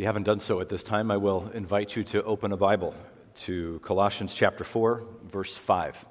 you haven't done so at this time, I will invite you to open a Bible to Colossians chapter 4, verse 5.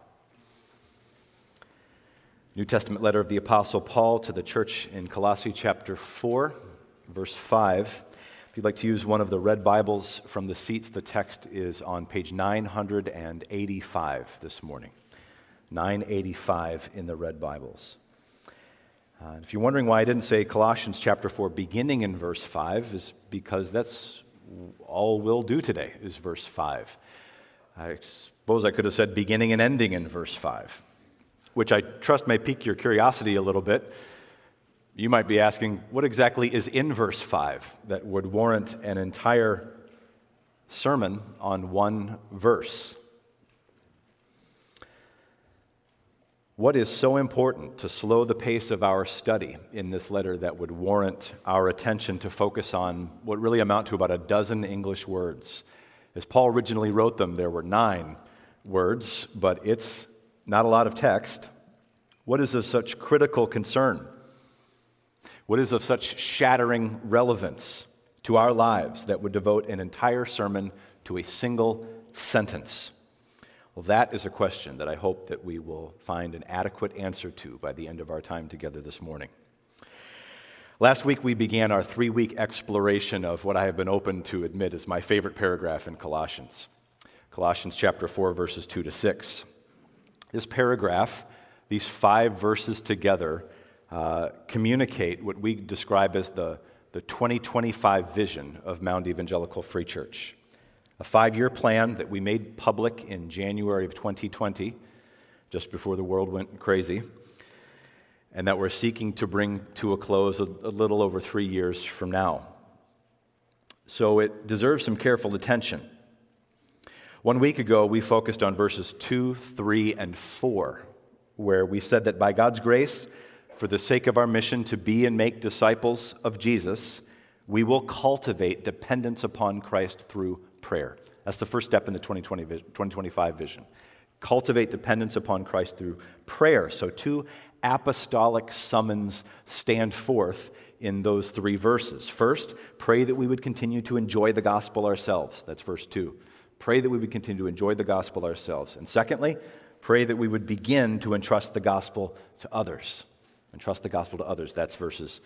New Testament letter of the Apostle Paul to the church in Colossae chapter 4, verse 5. If you'd like to use one of the red Bibles from the seats, the text is on page 985 this morning. 985 in the red Bibles. If you're wondering why I didn't say Colossians chapter 4 beginning in verse 5, is because that's all we'll do today is verse 5. I suppose I could have said beginning and ending in verse 5, which I trust may pique your curiosity a little bit. You might be asking, what exactly is in verse 5 that would warrant an entire sermon on one verse? What is so important to slow the pace of our study in this letter that would warrant our attention to focus on what really amount to about a dozen English words? As Paul originally wrote them, there were 9 words, but it's not a lot of text. What is of such critical concern? What is of such shattering relevance to our lives that would devote an entire sermon to a single sentence? Well, that is a question that I hope that we will find an adequate answer to by the end of our time together this morning. Last week, we began our 3-week exploration of what I have been open to admit is my favorite paragraph in Colossians. Colossians chapter 4, verses 2 to 6. This paragraph, these 5 verses together, communicate what we describe as the 2025 vision of Mount Evangelical Free Church. A 5-year plan that we made public in January of 2020, just before the world went crazy, and that we're seeking to bring to a close a little over 3 years from now. So it deserves some careful attention. 1 week ago, we focused on verses 2, 3, and 4, where we said that by God's grace, for the sake of our mission to be and make disciples of Jesus, we will cultivate dependence upon Christ through prayer. That's the first step in the 2025 vision. Cultivate dependence upon Christ through prayer. So 2 apostolic summons stand forth in those 3 verses. First, pray that we would continue to enjoy the gospel ourselves. That's verse 2. Pray that we would continue to enjoy the gospel ourselves. And secondly, pray that we would begin to entrust the gospel to others. Entrust the gospel to others. That's verses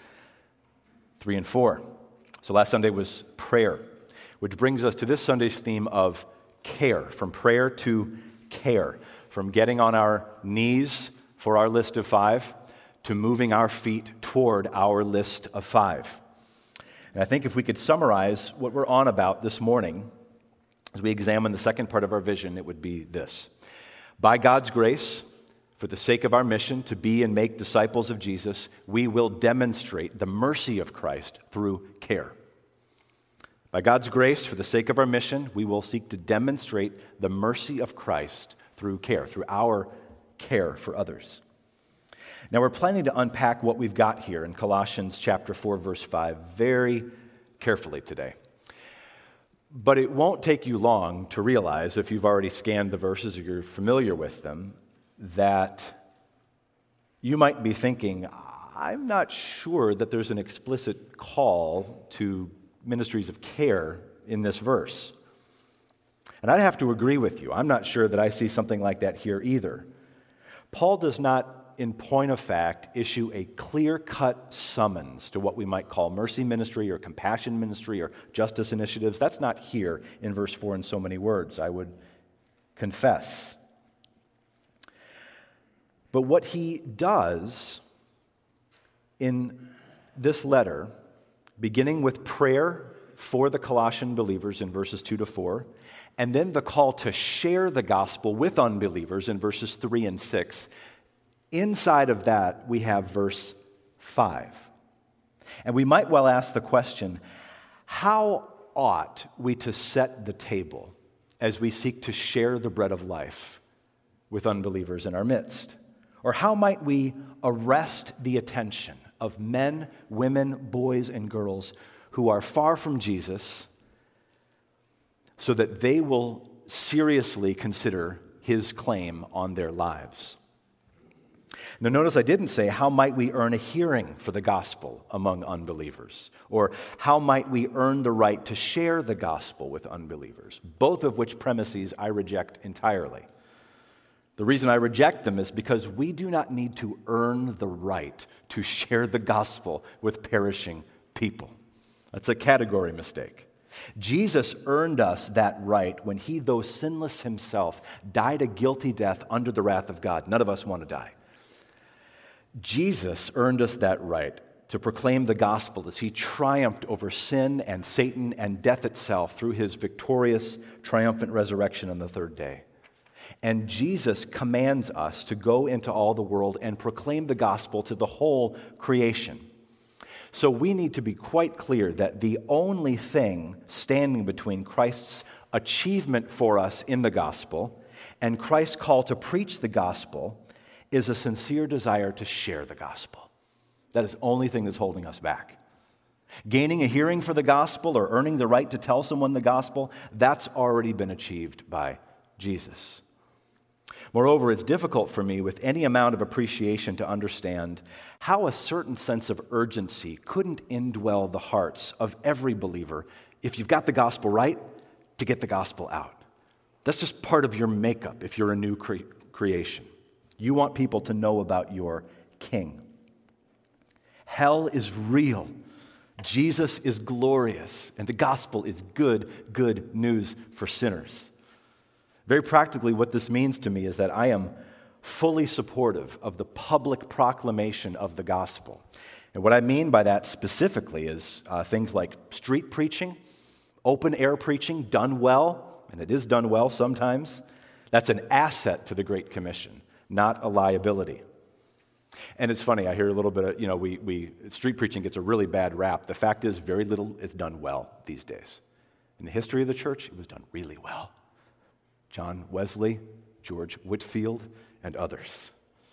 3 and 4. So last Sunday was prayer, which brings us to this Sunday's theme of care, from prayer to care, from getting on our knees for our list of 5 to moving our feet toward our list of 5. And I think if we could summarize what we're on about this morning as we examine the second part of our vision, it would be this. By God's grace, for the sake of our mission to be and make disciples of Jesus, we will demonstrate the mercy of Christ through care. By God's grace, for the sake of our mission, we will seek to demonstrate the mercy of Christ through care, through our care for others. Now, we're planning to unpack what we've got here in Colossians chapter 4, verse 5 very carefully today. But it won't take you long to realize, if you've already scanned the verses or you're familiar with them, that you might be thinking, I'm not sure that there's an explicit call to ministries of care in this verse. And I'd have to agree with you. I'm not sure that I see something like that here either. Paul does not, in point of fact, issue a clear-cut summons to what we might call mercy ministry or compassion ministry or justice initiatives. That's not here in verse 4 in so many words, I would confess. But what he does in this letter, beginning with prayer for the Colossian believers in verses 2 to 4, and then the call to share the gospel with unbelievers in verses 3 and 6, inside of that we have verse 5. And we might well ask the question, how ought we to set the table as we seek to share the bread of life with unbelievers in our midst? Or how might we arrest the attention of men, women, boys, and girls who are far from Jesus so that they will seriously consider his claim on their lives? Now, notice I didn't say, how might we earn a hearing for the gospel among unbelievers? Or how might we earn the right to share the gospel with unbelievers? Both of which premises I reject entirely. The reason I reject them is because we do not need to earn the right to share the gospel with perishing people. That's a category mistake. Jesus earned us that right when he, though sinless himself, died a guilty death under the wrath of God. None of us want to die. Jesus earned us that right to proclaim the gospel as he triumphed over sin and Satan and death itself through his victorious, triumphant resurrection on the third day. And Jesus commands us to go into all the world and proclaim the gospel to the whole creation. So we need to be quite clear that the only thing standing between Christ's achievement for us in the gospel and Christ's call to preach the gospel is a sincere desire to share the gospel. That is the only thing that's holding us back. Gaining a hearing for the gospel or earning the right to tell someone the gospel, that's already been achieved by Jesus. Moreover, it's difficult for me with any amount of appreciation to understand how a certain sense of urgency couldn't indwell the hearts of every believer if you've got the gospel right, to get the gospel out. That's just part of your makeup if you're a new creation. You want people to know about your King. Hell is real. Jesus is glorious, and the gospel is good news for sinners. Very practically, what this means to me is that I am fully supportive of the public proclamation of the gospel. And what I mean by that specifically is things like street preaching, open air preaching, done well, and it is done well sometimes. That's an asset to the Great Commission, not a liability. And it's funny, I hear a little bit of, street preaching gets a really bad rap. The fact is, very little is done well these days. In the history of the church, it was done really well. John Wesley, George Whitefield, and others.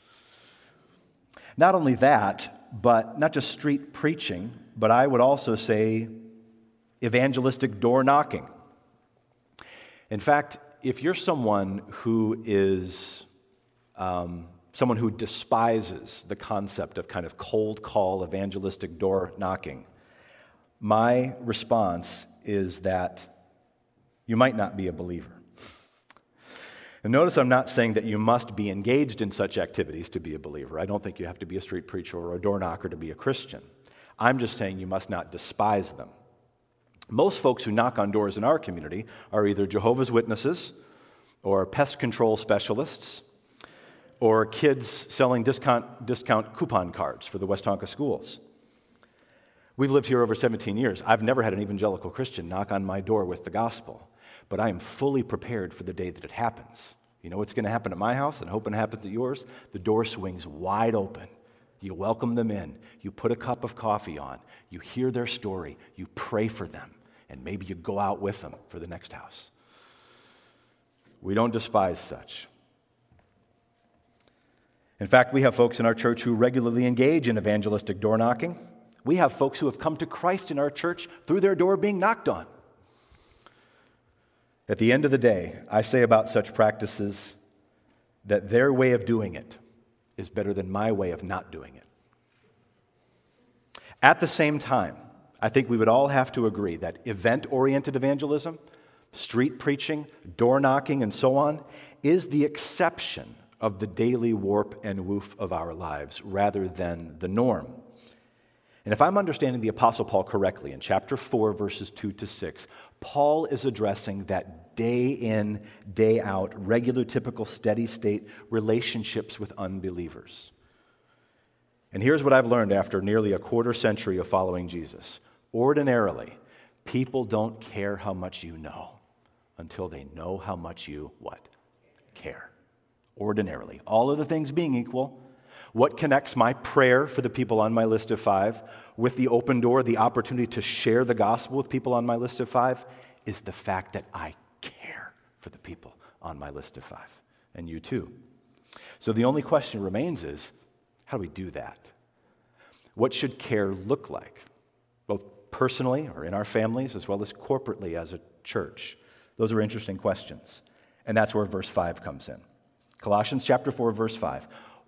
Not only that, but not just street preaching, but I would also say evangelistic door knocking. In fact, if you're someone who is someone who despises the concept of kind of cold call evangelistic door knocking, my response is that you might not be a believer. And notice I'm not saying that you must be engaged in such activities to be a believer. I don't think you have to be a street preacher or a door knocker to be a Christian. I'm just saying you must not despise them. Most folks who knock on doors in our community are either Jehovah's Witnesses or pest control specialists or kids selling discount coupon cards for the Westonka schools. We've lived here over 17 years. I've never had an evangelical Christian knock on my door with the gospel. But I am fully prepared for the day that it happens. You know what's going to happen at my house and hoping it happens at yours? The door swings wide open. You welcome them in. You put a cup of coffee on. You hear their story. You pray for them. And maybe you go out with them for the next house. We don't despise such. In fact, we have folks in our church who regularly engage in evangelistic door knocking. We have folks who have come to Christ in our church through their door being knocked on. At the end of the day, I say about such practices that their way of doing it is better than my way of not doing it. At the same time, I think we would all have to agree that event-oriented evangelism, street preaching, door knocking, and so on, is the exception of the daily warp and woof of our lives rather than the norm. And if I'm understanding the Apostle Paul correctly, in chapter 4, verses 2 to 6, Paul is addressing that day in, day out, regular, typical, steady state relationships with unbelievers. And here's what I've learned after nearly a quarter century of following Jesus. Ordinarily, people don't care how much you know until they know how much you, what? Care. Ordinarily. All other things being equal, what connects my prayer for the people on my list of 5 with the open door, the opportunity to share the gospel with people on my list of 5, is the fact that I care for the people on my list of 5, and you too. So the only question remains is, how do we do that? What should care look like, both personally or in our families as well as corporately as a church? Those are interesting questions, and that's where verse 5 comes in. Colossians chapter 4, verse 5.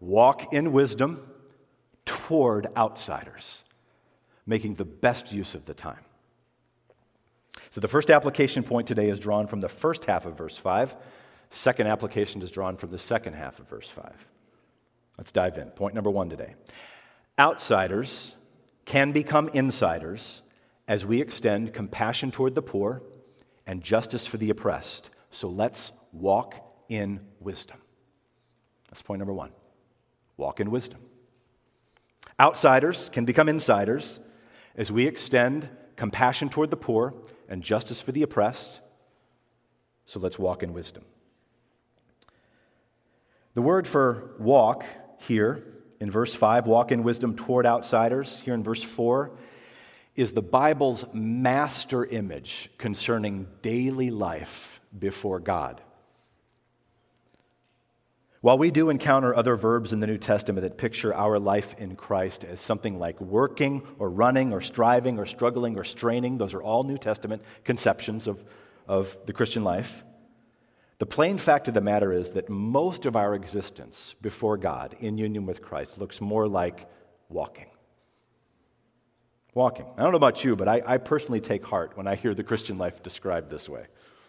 walk in wisdom toward outsiders, making the best use of the time. So the first application point today is drawn from the first half of verse 5. Second application is drawn from the second half of verse 5. Let's dive in. Point number 1 today. Outsiders can become insiders as we extend compassion toward the poor and justice for the oppressed. So let's walk in wisdom. That's point number 1. Walk in wisdom. Outsiders can become insiders as we extend compassion toward the poor and justice for the oppressed. So let's walk in wisdom. The word for walk here in verse 5, walk in wisdom toward outsiders, here in verse 4, is the Bible's master image concerning daily life before God. While we do encounter other verbs in the New Testament that picture our life in Christ as something like working or running or striving or struggling or straining, those are all New Testament conceptions of the Christian life. The plain fact of the matter is that most of our existence before God in union with Christ looks more like walking. Walking. I don't know about you, but I personally take heart when I hear the Christian life described this way.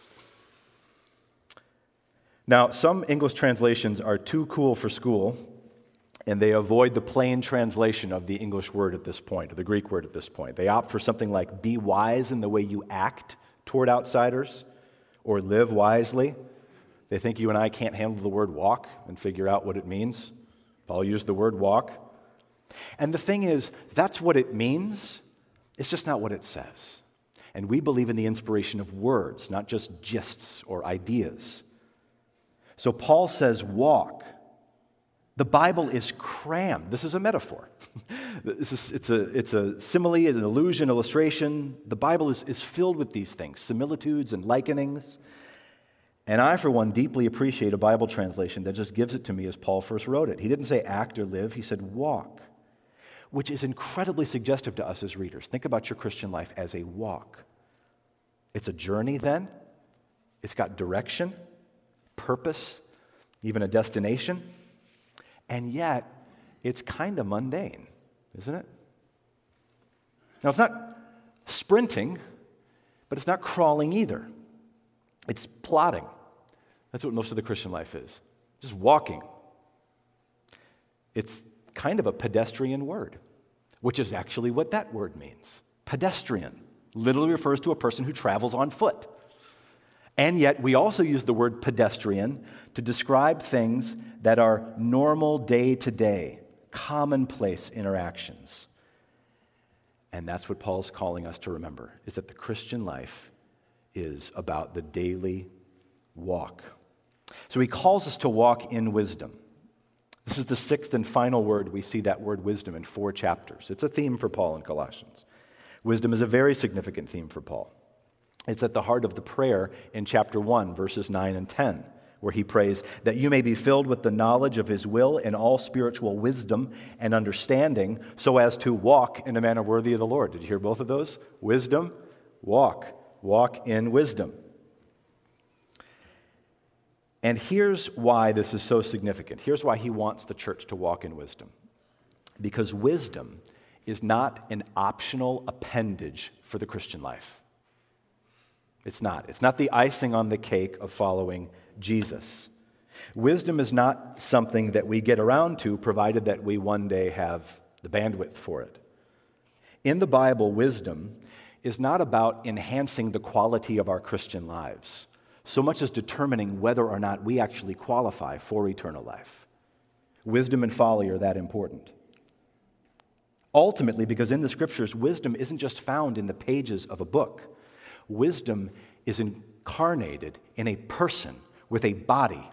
Now, some English translations are too cool for school, and they avoid the plain translation of the English word at this point, or the Greek word at this point. They opt for something like be wise in the way you act toward outsiders, or live wisely. They think you and I can't handle the word walk and figure out what it means. Paul used the word walk. And the thing is, that's what it means. It's just not what it says. And we believe in the inspiration of words, not just gists or ideas. So Paul says walk. The Bible is crammed. This is a metaphor. It's a simile, an allusion, illustration. The Bible is filled with these things, similitudes and likenings. And I, for one, deeply appreciate a Bible translation that just gives it to me as Paul first wrote it. He didn't say act or live, he said walk, which is incredibly suggestive to us as readers. Think about your Christian life as a walk. It's a journey then. It's got direction, purpose, even a destination. And yet, it's kind of mundane, isn't it? Now, it's not sprinting, but it's not crawling either. It's plodding. That's what most of the Christian life is. Just walking. It's kind of a pedestrian word, which is actually what that word means. Pedestrian literally refers to a person who travels on foot. And yet, we also use the word pedestrian to describe things that are normal day-to-day, commonplace interactions. And that's what Paul's calling us to remember, is that the Christian life is about the daily walk. So he calls us to walk in wisdom. This is the sixth and final word. We see that word wisdom in 4 chapters. It's a theme for Paul in Colossians. Wisdom is a very significant theme for Paul. It's at the heart of the prayer in chapter 1, verses 9 and 10, where he prays that you may be filled with the knowledge of his will and all spiritual wisdom and understanding so as to walk in a manner worthy of the Lord. Did you hear both of those? Wisdom, walk. Walk in wisdom. And here's why this is so significant. Here's why he wants the church to walk in wisdom. Because wisdom is not an optional appendage for the Christian life. It's not. It's not the icing on the cake of following Jesus. Wisdom is not something that we get around to, provided that we one day have the bandwidth for it. In the Bible, wisdom is not about enhancing the quality of our Christian lives, so much as determining whether or not we actually qualify for eternal life. Wisdom and folly are that important. Ultimately, because in the Scriptures, wisdom isn't just found in the pages of a book. Wisdom is incarnated in a person with a body.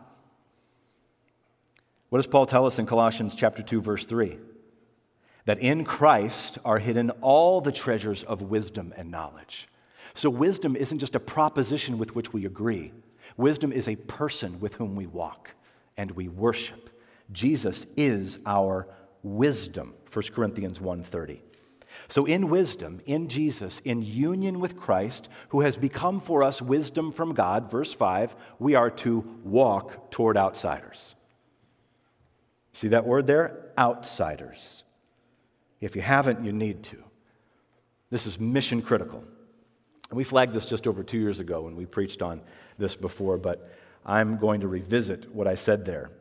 What does Paul tell us in Colossians chapter 2, verse 3? That in Christ are hidden all the treasures of wisdom and knowledge. So wisdom isn't just a proposition with which we agree. Wisdom is a person with whom we walk and we worship. Jesus is our wisdom, 1 Corinthians 1:30. So in wisdom, in Jesus, in union with Christ, who has become for us wisdom from God, verse 5, we are to walk toward outsiders. See that word there? Outsiders. If you haven't, you need to. This is mission critical. And we flagged this just over 2 years ago when we preached on this before, but I'm going to revisit what I said there.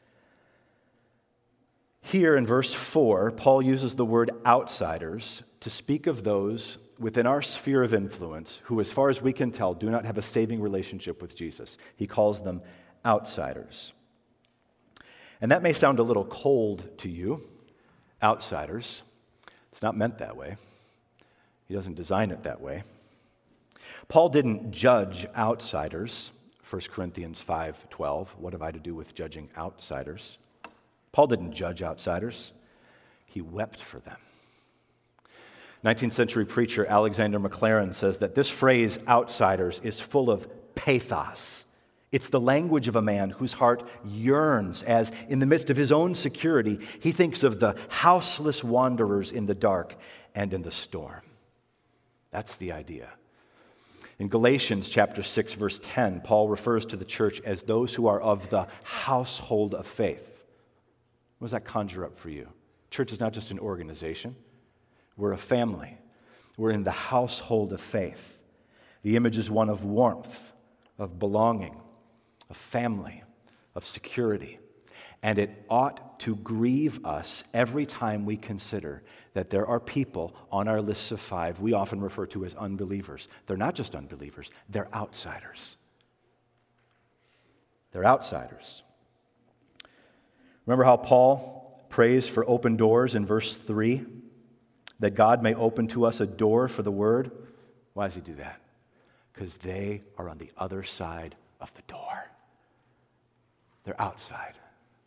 Here in verse 4, Paul uses the word outsiders to speak of those within our sphere of influence who, as far as we can tell, do not have a saving relationship with Jesus. He calls them outsiders. And that may sound a little cold to you, outsiders. It's not meant that way. He doesn't design it that way. Paul didn't judge outsiders, 1 Corinthians 5:12. What have I to do with judging outsiders? Paul didn't judge outsiders. He wept for them. 19th century preacher Alexander McLaren says that this phrase, outsiders, is full of pathos. It's the language of a man whose heart yearns as, in the midst of his own security, he thinks of the houseless wanderers in the dark and in the storm. That's the idea. In Galatians chapter 6, verse 10, Paul refers to the church as those who are of the household of faith. What does that conjure up for you? Church is not just an organization. We're a family. We're in the household of faith. The image is one of warmth, of belonging, of family, of security. And it ought to grieve us every time we consider that there are people on our lists of 5 we often refer to as unbelievers. They're not just unbelievers, they're outsiders. They're outsiders. Remember how Paul prays for open doors in verse 3? That God may open to us a door for the word. Why does he do that? Because they are on the other side of the door. They're outside.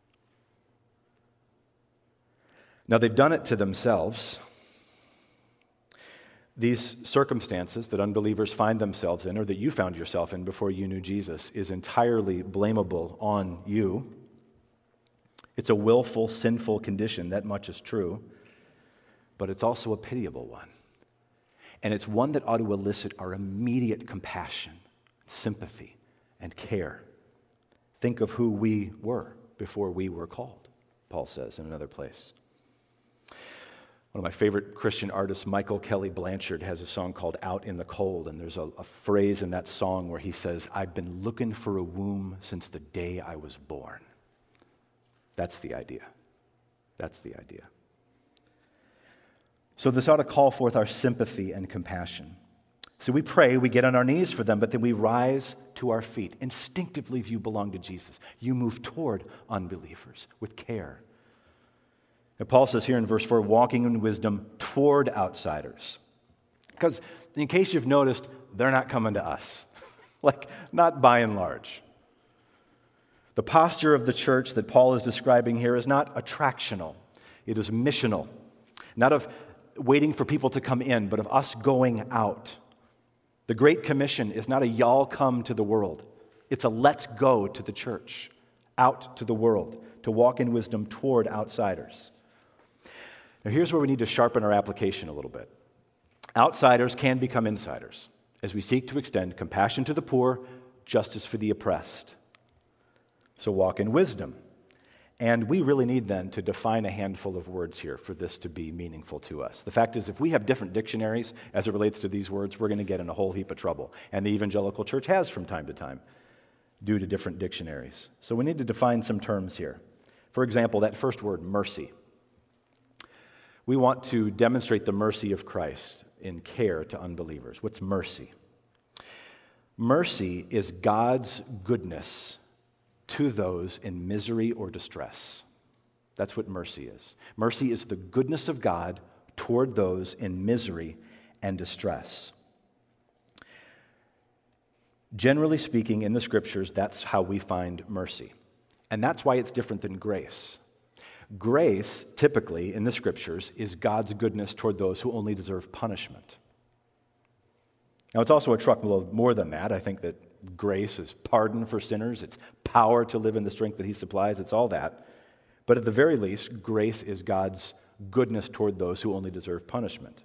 Now, they've done it to themselves. These circumstances that unbelievers find themselves in, or that you found yourself in before you knew Jesus, is entirely blamable on you. It's a willful, sinful condition, that much is true, but it's also a pitiable one. And it's one that ought to elicit our immediate compassion, sympathy, and care. Think of who we were before we were called, Paul says in another place. One of my favorite Christian artists, Michael Kelly Blanchard, has a song called Out in the Cold, and there's a phrase in that song where he says, "I've been looking for a womb since the day I was born." That's the idea. That's the idea. So this ought to call forth our sympathy and compassion. So we pray, we get on our knees for them, but then we rise to our feet. Instinctively, if you belong to Jesus, you move toward unbelievers with care. And Paul says here in verse 4, walking in wisdom toward outsiders. Because in case you've noticed, they're not coming to us. Like, not by and large. The posture of the church that Paul is describing here is not attractional. It is missional. Not of waiting for people to come in, but of us going out. The Great Commission is not a y'all come to the world. It's a let's go to the church, out to the world, to walk in wisdom toward outsiders. Now here's where we need to sharpen our application a little bit. Outsiders can become insiders as we seek to extend compassion to the poor, justice for the oppressed. So walk in wisdom. And we really need then to define a handful of words here for this to be meaningful to us. The fact is, if we have different dictionaries as it relates to these words, we're going to get in a whole heap of trouble. And the evangelical church has from time to time due to different dictionaries. So we need to define some terms here. For example, that first word, mercy. We want to demonstrate the mercy of Christ in care to unbelievers. What's mercy? Mercy is God's goodness to those in misery or distress. That's what mercy is. Mercy is the goodness of God toward those in misery and distress. Generally speaking, in the Scriptures, that's how we find mercy. And that's why it's different than grace. Grace, typically, in the Scriptures, is God's goodness toward those who only deserve punishment. Now, it's also a truckload more than that. I think that grace is pardon for sinners. It's power to live in the strength that He supplies. It's all that. But at the very least, grace is God's goodness toward those who only deserve punishment.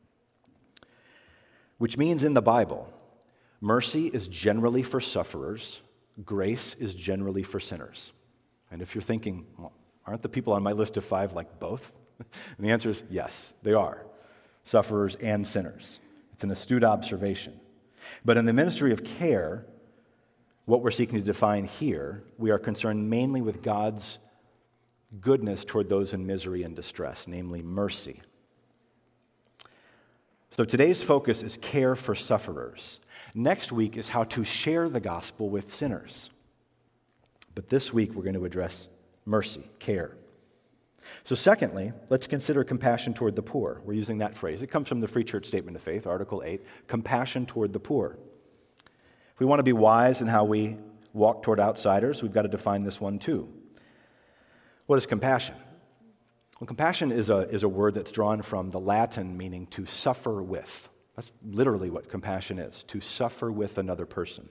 Which means in the Bible, mercy is generally for sufferers, grace is generally for sinners. And if you're thinking, well, Aren't the people on my list of 5 like both? And the answer is yes, they are. Sufferers and sinners. It's an astute observation. But in the ministry of care, what we're seeking to define here, we are concerned mainly with God's goodness toward those in misery and distress, namely mercy. So today's focus is care for sufferers. Next week is how to share the gospel with sinners. But this week we're going to address mercy, care. So secondly, let's consider compassion toward the poor. We're using that phrase. It comes from the Free Church Statement of Faith, Article 8, compassion toward the poor. If we want to be wise in how we walk toward outsiders, we've got to define this one too. What is compassion? Well, compassion is a word that's drawn from the Latin meaning to suffer with. That's literally what compassion is, to suffer with another person.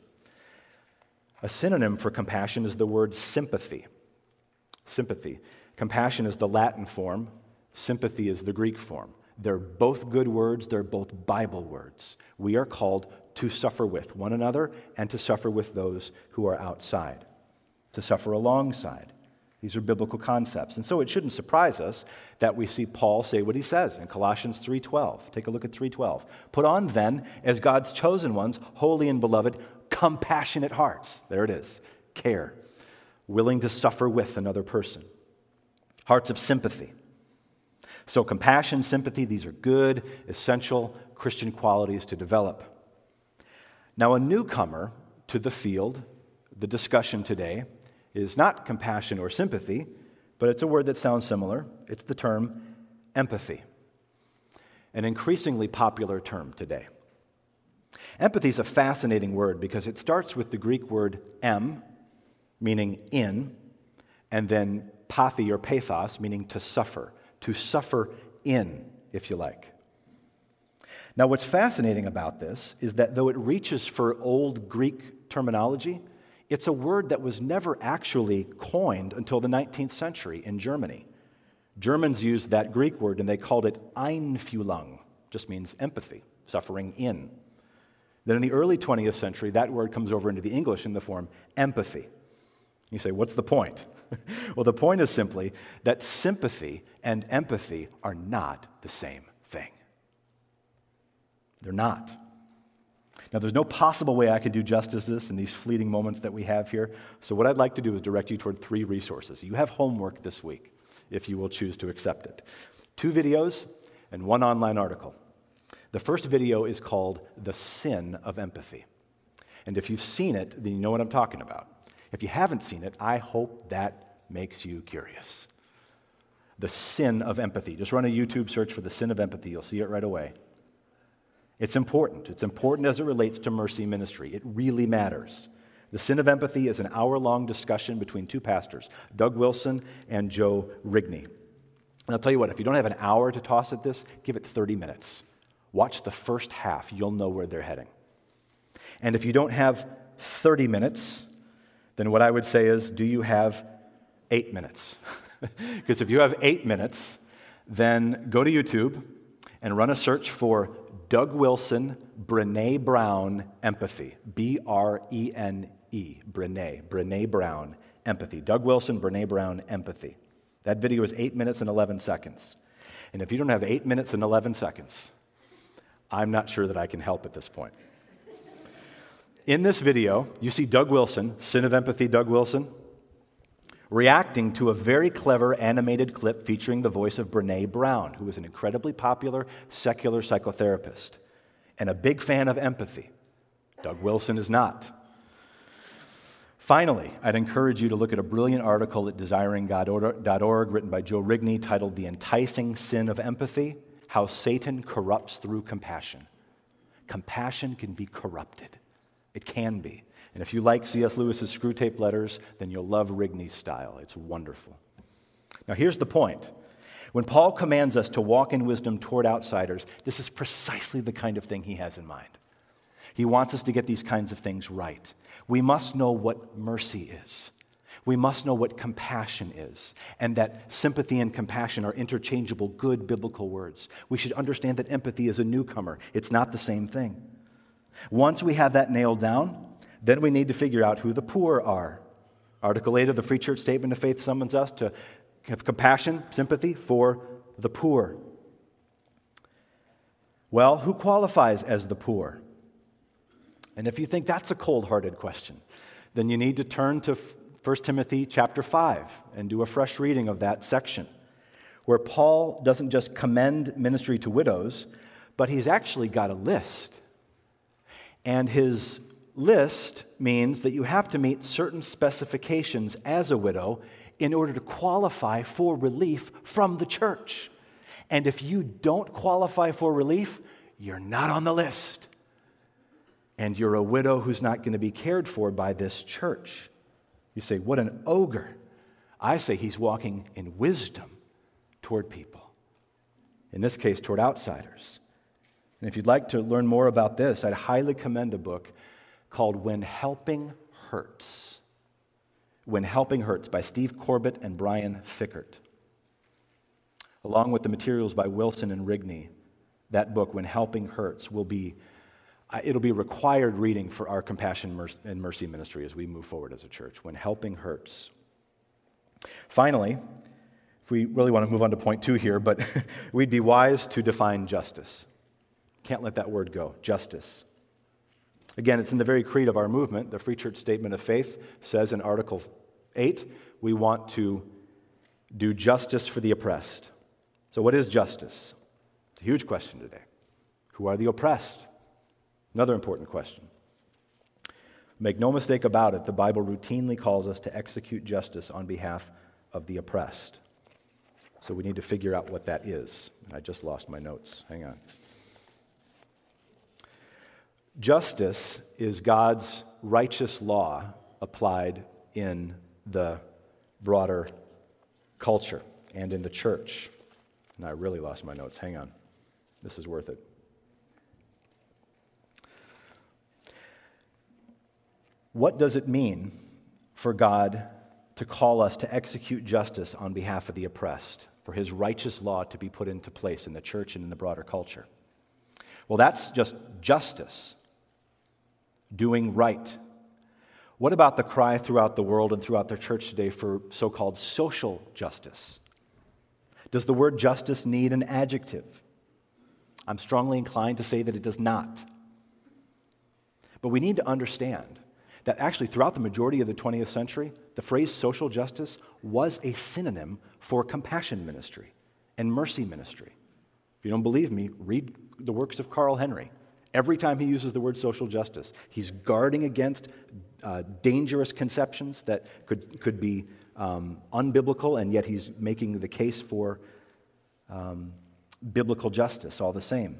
A synonym for compassion is the word sympathy. Sympathy. Compassion is the Latin form. Sympathy is the Greek form. They're both good words. They're both Bible words. We are called to suffer with one another and to suffer with those who are outside, to suffer alongside. These are biblical concepts. And so it shouldn't surprise us that we see Paul say what he says in Colossians 3:12. Take a look at 3:12. Put on then, as God's chosen ones, holy and beloved, compassionate hearts. There it is. Care. Willing to suffer with another person. Hearts of sympathy. So compassion, sympathy, these are good, essential Christian qualities to develop. Now, a newcomer to the field, the discussion today, is not compassion or sympathy, but it's a word that sounds similar. It's the term empathy, an increasingly popular term today. Empathy is a fascinating word because it starts with the Greek word em, meaning in, and then pathy or pathos, meaning to suffer in, if you like. Now, what's fascinating about this is that though it reaches for old Greek terminology, it's a word that was never actually coined until the 19th century in Germany. Germans used that Greek word and they called it Einfühlung, just means empathy, suffering in. Then in the early 20th century, that word comes over into the English in the form empathy. You say, what's the point? Well, the point is simply that sympathy and empathy are not the same thing. They're not. Now, there's no possible way I could do justice to this in these fleeting moments that we have here. So what I'd like to do is direct you toward 3 resources. You have homework this week, if you will choose to accept it. 2 videos and 1 online article. The first video is called The Sin of Empathy. And if you've seen it, then you know what I'm talking about. If you haven't seen it, I hope that makes you curious. The Sin of Empathy. Just run a YouTube search for The Sin of Empathy. You'll see it right away. It's important. It's important as it relates to mercy ministry. It really matters. The Sin of Empathy is an hour-long discussion between 2 pastors, Doug Wilson and Joe Rigney. And I'll tell you what, if you don't have an hour to toss at this, give it 30 minutes. Watch the first half. You'll know where they're heading. And if you don't have 30 minutes, then what I would say is, do you have 8 minutes? Because if you have 8 minutes, then go to YouTube and run a search for Doug Wilson, Brene Brown, Empathy. Brene, Brene Brown, Empathy. Doug Wilson, Brene Brown, Empathy. That video is 8 minutes and 11 seconds. And if you don't have 8 minutes and 11 seconds, I'm not sure that I can help at this point. In this video, you see Doug Wilson, Sin of Empathy Doug Wilson, reacting to a very clever animated clip featuring the voice of Brene Brown, who is an incredibly popular secular psychotherapist and a big fan of empathy. Doug Wilson is not. Finally, I'd encourage you to look at a brilliant article at desiringgod.org written by Joe Rigney titled The Enticing Sin of Empathy, How Satan Corrupts Through Compassion. Compassion can be corrupted. It can be. And if you like C.S. Lewis's Screwtape Letters, then you'll love Rigney's style. It's wonderful. Now, here's the point. When Paul commands us to walk in wisdom toward outsiders, this is precisely the kind of thing he has in mind. He wants us to get these kinds of things right. We must know what mercy is. We must know what compassion is, and that sympathy and compassion are interchangeable, good biblical words. We should understand that empathy is a newcomer. It's not the same thing. Once we have that nailed down, then we need to figure out who the poor are. Article 8 of the Free Church Statement of Faith summons us to Have compassion, sympathy for the poor. Well, who qualifies as the poor? And if you think that's a cold-hearted question, then you need to turn to 1 Timothy chapter 5 and do a fresh reading of that section, where Paul doesn't just commend ministry to widows, but he's actually got a list. And his list means that you have to meet certain specifications as a widow in order to qualify for relief from the church. And if you don't qualify for relief, you're not on the list. And you're a widow who's not going to be cared for by this church. You say, what an ogre. I say he's walking in wisdom toward people. In this case, toward outsiders. And if you'd like to learn more about this, I'd highly commend a book called When Helping Hurts. When Helping Hurts by Steve Corbett and Brian Fickert. Along with the materials by Wilson and Rigney, that book, When Helping Hurts, it'll be required reading for our compassion and mercy ministry as we move forward as a church. When Helping Hurts. Finally, if we really want to move on to point 2 here, but we'd be wise to define justice. Can't let that word go, justice. Again, it's in the very creed of our movement. The Free Church Statement of Faith says in Article 8, we want to do justice for the oppressed. So what is justice? It's a huge question today. Who are the oppressed? Another important question. Make no mistake about it, the Bible routinely calls us to execute justice on behalf of the oppressed. So we need to figure out what that is. I just lost my notes. Hang on. Justice is God's righteous law applied in the broader culture and in the church. And I really lost my notes. Hang on. This is worth it. What does it mean for God to call us to execute justice on behalf of the oppressed, for his righteous law to be put into place in the church and in the broader culture? Well, that's just justice, doing right. What about the cry throughout the world and throughout the church today for so-called social justice? Does the word justice need an adjective? I'm strongly inclined to say that it does not. But we need to understand that actually throughout the majority of the 20th century, the phrase social justice was a synonym for compassion ministry and mercy ministry. If you don't believe me, read the works of Carl Henry. Every time he uses the word social justice, he's guarding against dangerous conceptions that could be unbiblical, and yet he's making the case for biblical justice all the same.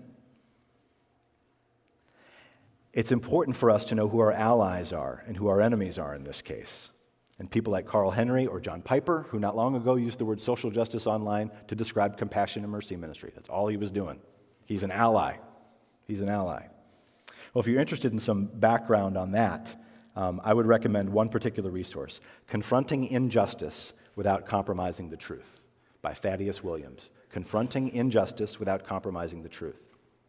It's important for us to know who our allies are and who our enemies are in this case. And people like Carl Henry or John Piper, who not long ago used the word social justice online to describe compassion and mercy ministry. That's all he was doing. He's an ally. He's an ally. Well, if you're interested in some background on that, I would recommend one particular resource, Confronting Injustice Without Compromising the Truth, by Thaddeus Williams. Confronting Injustice Without Compromising the Truth.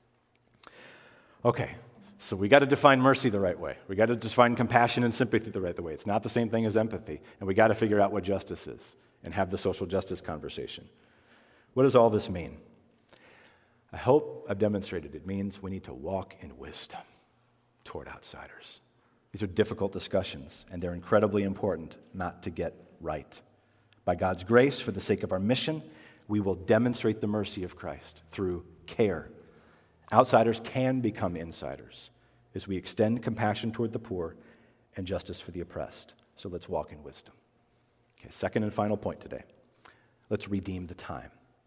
Okay. So we got to define mercy the right way. We got to define compassion and sympathy the right way. It's not the same thing as empathy. And we got to figure out what justice is and have the social justice conversation. What does all this mean? I hope I've demonstrated it means we need to walk in wisdom toward outsiders. These are difficult discussions, and they're incredibly important not to get right. By God's grace, for the sake of our mission, we will demonstrate the mercy of Christ through care. Outsiders can become insiders as we extend compassion toward the poor and justice for the oppressed. So let's walk in wisdom. Okay, second and final point today. Let's redeem the time.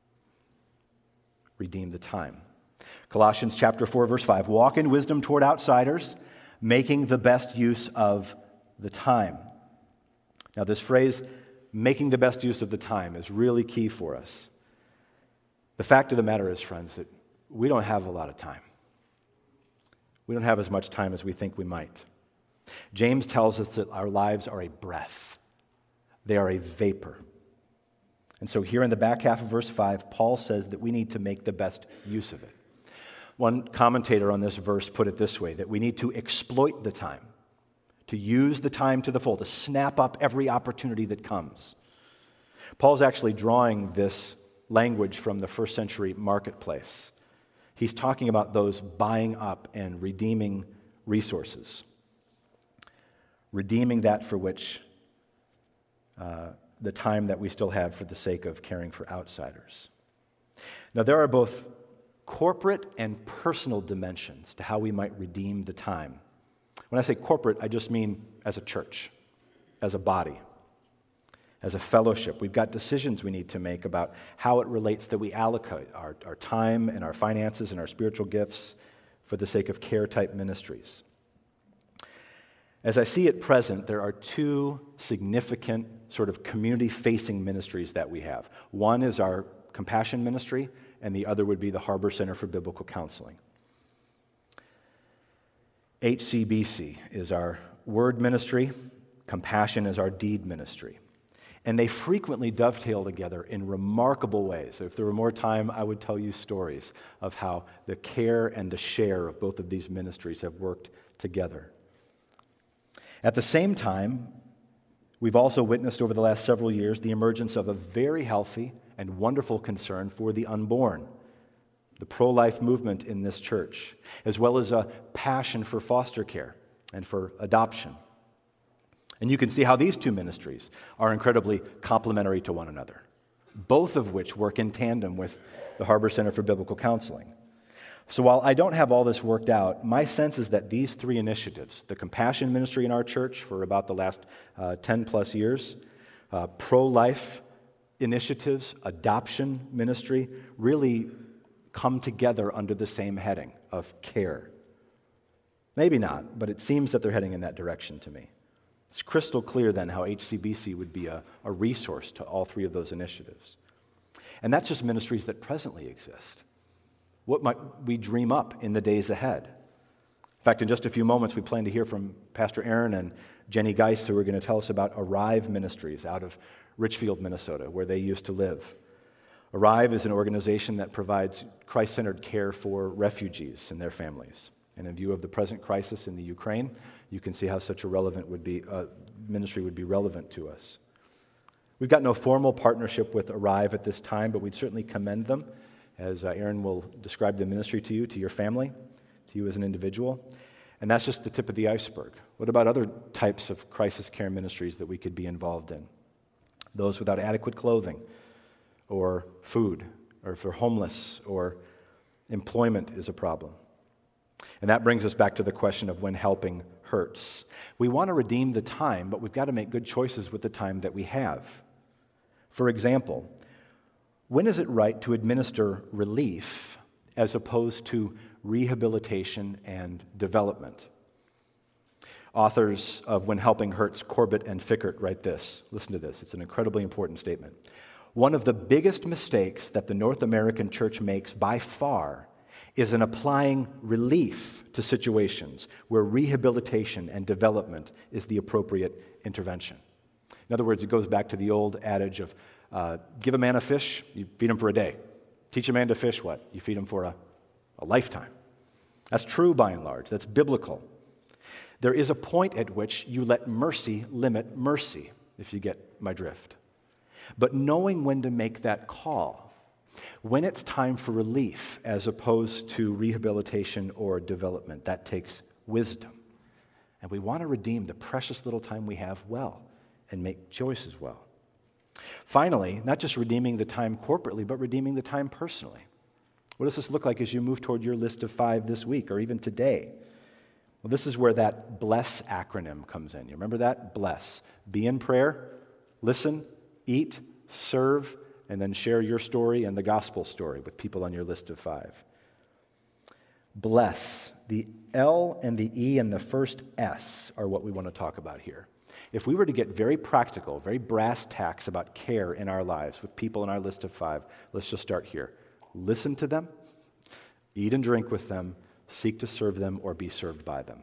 Redeem the time. Colossians chapter 4, verse 5. Walk in wisdom toward outsiders, making the best use of the time. Now, this phrase, making the best use of the time, is really key for us. The fact of the matter is, friends, that we don't have a lot of time. We don't have as much time as we think we might. James tells us that our lives are a breath. They are a vapor. And so here in the back half of verse 5, Paul says that we need to make the best use of it. One commentator on this verse put it this way, that we need to exploit the time, to use the time to the full, to snap up every opportunity that comes. Paul's actually drawing this language from the first century marketplace. He's talking about those buying up and redeeming resources, redeeming that for which the time that we still have for the sake of caring for outsiders. Now, there are both corporate and personal dimensions to how we might redeem the time. When I say corporate, I just mean as a church, as a body, as a fellowship. We've got decisions we need to make about how it relates that we allocate our time and our finances and our spiritual gifts for the sake of care-type ministries. As I see at present, there are two significant sort of community-facing ministries that we have. One is our compassion ministry, and the other would be the Harbor Center for Biblical Counseling. HCBC is our word ministry, compassion is our deed ministry. And they frequently dovetail together in remarkable ways. If there were more time, I would tell you stories of how the care and the share of both of these ministries have worked together. At the same time, we've also witnessed over the last several years the emergence of a very healthy and wonderful concern for the unborn, the pro-life movement in this church, as well as a passion for foster care and for adoption. And you can see how these two ministries are incredibly complementary to one another, both of which work in tandem with the Harbor Center for Biblical Counseling. So while I don't have all this worked out, my sense is that these three initiatives, the compassion ministry in our church for about the last 10 plus years, pro-life initiatives, adoption ministry, really come together under the same heading of care. Maybe not, but it seems that they're heading in that direction to me. It's crystal clear then how HCBC would be a resource to all three of those initiatives. And that's just ministries that presently exist. What might we dream up in the days ahead? In fact, in just a few moments, we plan to hear from Pastor Aaron and Jenny Geis, who are going to tell us about Arrive Ministries out of Richfield, Minnesota, where they used to live. Arrive is an organization that provides Christ-centered care for refugees and their families. And in view of the present crisis in the Ukraine, you can see how such a ministry would be relevant to us. We've got no formal partnership with Arrive at this time, but we'd certainly commend them, as Aaron will describe the ministry to you, to your family, to you as an individual. And that's just the tip of the iceberg. What about other types of crisis care ministries that we could be involved in? Those without adequate clothing, or food, or if they're homeless, or employment is a problem. And that brings us back to the question of when helping hurts. We want to redeem the time, but we've got to make good choices with the time that we have. For example, when is it right to administer relief as opposed to rehabilitation and development? Authors of When Helping Hurts, Corbett and Fickert, write this. Listen to this. It's an incredibly important statement. One of the biggest mistakes that the North American church makes by far is in applying relief to situations where rehabilitation and development is the appropriate intervention. In other words, it goes back to the old adage of give a man a fish, you feed him for a day. Teach a man to fish, what? You feed him for a lifetime. That's true by and large. That's biblical. There is a point at which you let mercy limit mercy, if you get my drift. But knowing when to make that call, when it's time for relief as opposed to rehabilitation or development, that takes wisdom. And we want to redeem the precious little time we have well and make choices well. Finally, not just redeeming the time corporately, but redeeming the time personally. What does this look like as you move toward your list of 5 this week or even today? Well, this is where that BLESS acronym comes in. You remember that? BLESS. Be in prayer, listen, eat, serve, and then share your story and the gospel story with people on your list of 5. Bless. The L and the E and the first S are what we want to talk about here. If we were to get very practical, very brass tacks about care in our lives with people on our list of 5, let's just start here. Listen to them, eat and drink with them, seek to serve them or be served by them.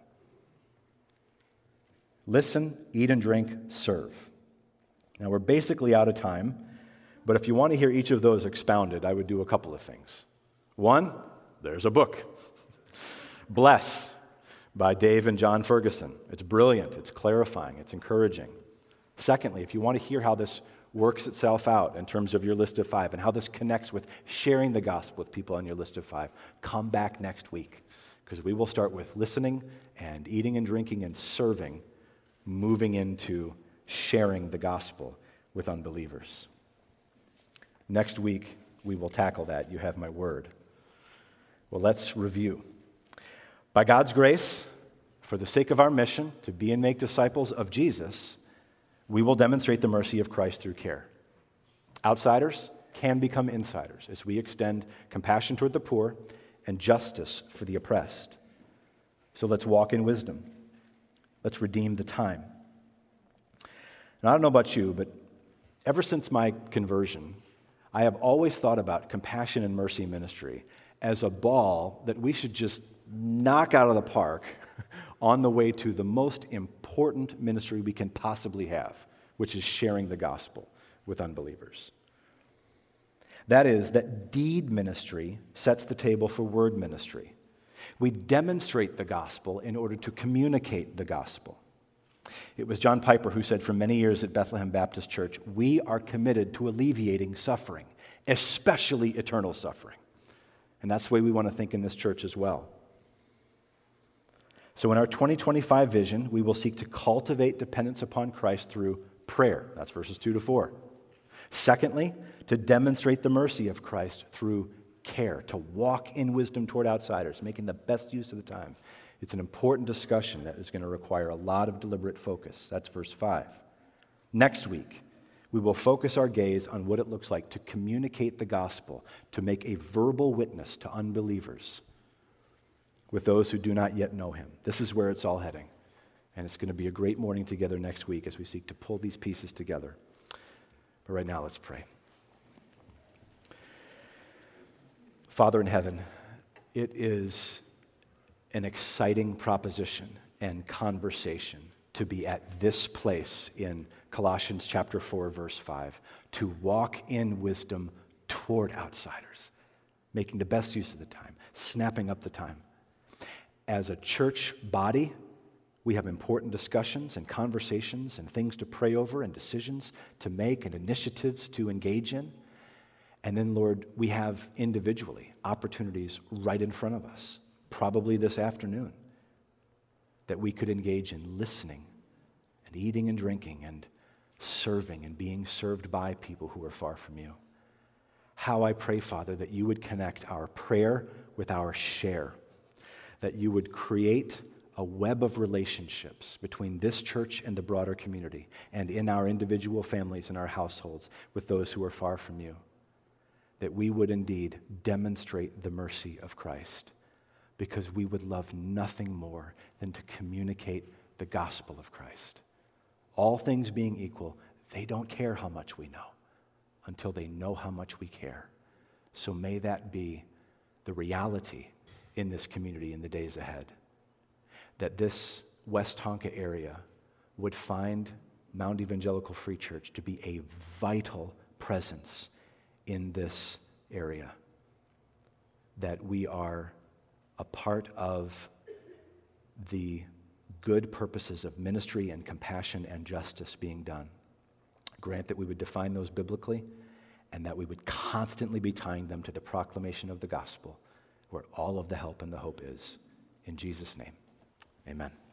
Listen, eat and drink, serve. Now we're basically out of time, but if you want to hear each of those expounded, I would do a couple of things. One, there's a book, Bless, by Dave and John Ferguson. It's brilliant, it's clarifying, it's encouraging. Secondly, if you want to hear how this works itself out in terms of your list of 5 and how this connects with sharing the gospel with people on your list of 5, come back next week, because we will start with listening and eating and drinking and serving, moving into sharing the gospel with unbelievers. Next week, we will tackle that. You have my word. Well, let's review. By God's grace, for the sake of our mission to be and make disciples of Jesus, we will demonstrate the mercy of Christ through care. Outsiders can become insiders as we extend compassion toward the poor and justice for the oppressed. So let's walk in wisdom. Let's redeem the time. And I don't know about you, but ever since my conversion, I have always thought about compassion and mercy ministry as a ball that we should just knock out of the park on the way to the most important ministry we can possibly have, which is sharing the gospel with unbelievers. That is, that deed ministry sets the table for word ministry. We demonstrate the gospel in order to communicate the gospel. It was John Piper who said for many years at Bethlehem Baptist Church, we are committed to alleviating suffering, especially eternal suffering. And that's the way we want to think in this church as well. So in our 2025 vision, we will seek to cultivate dependence upon Christ through prayer. That's verses 2-4. Secondly, to demonstrate the mercy of Christ through care, to walk in wisdom toward outsiders, making the best use of the time. It's an important discussion that is going to require a lot of deliberate focus. That's verse 5. Next week, we will focus our gaze on what it looks like to communicate the gospel, to make a verbal witness to unbelievers with those who do not yet know him. This is where it's all heading. And it's going to be a great morning together next week as we seek to pull these pieces together. But right now, let's pray. Father in heaven, it is an exciting proposition and conversation to be at this place in Colossians chapter 4, verse 5, to walk in wisdom toward outsiders, making the best use of the time, snapping up the time. As a church body, we have important discussions and conversations and things to pray over and decisions to make and initiatives to engage in. And then, Lord, we have individually opportunities right in front of us, probably this afternoon, that we could engage in listening and eating and drinking and serving and being served by people who are far from you. How I pray, Father, that you would connect our prayer with our share, that you would create a web of relationships between this church and the broader community and in our individual families and our households with those who are far from you, that we would indeed demonstrate the mercy of Christ, because we would love nothing more than to communicate the gospel of Christ. All things being equal, they don't care how much we know until they know how much we care. So may that be the reality in this community in the days ahead, that this West Tonka area would find Mount Evangelical Free Church to be a vital presence in this area, that we are a part of the good purposes of ministry and compassion and justice being done. Grant that we would define those biblically and that we would constantly be tying them to the proclamation of the gospel, where all of the help and the hope is. In Jesus' name, amen.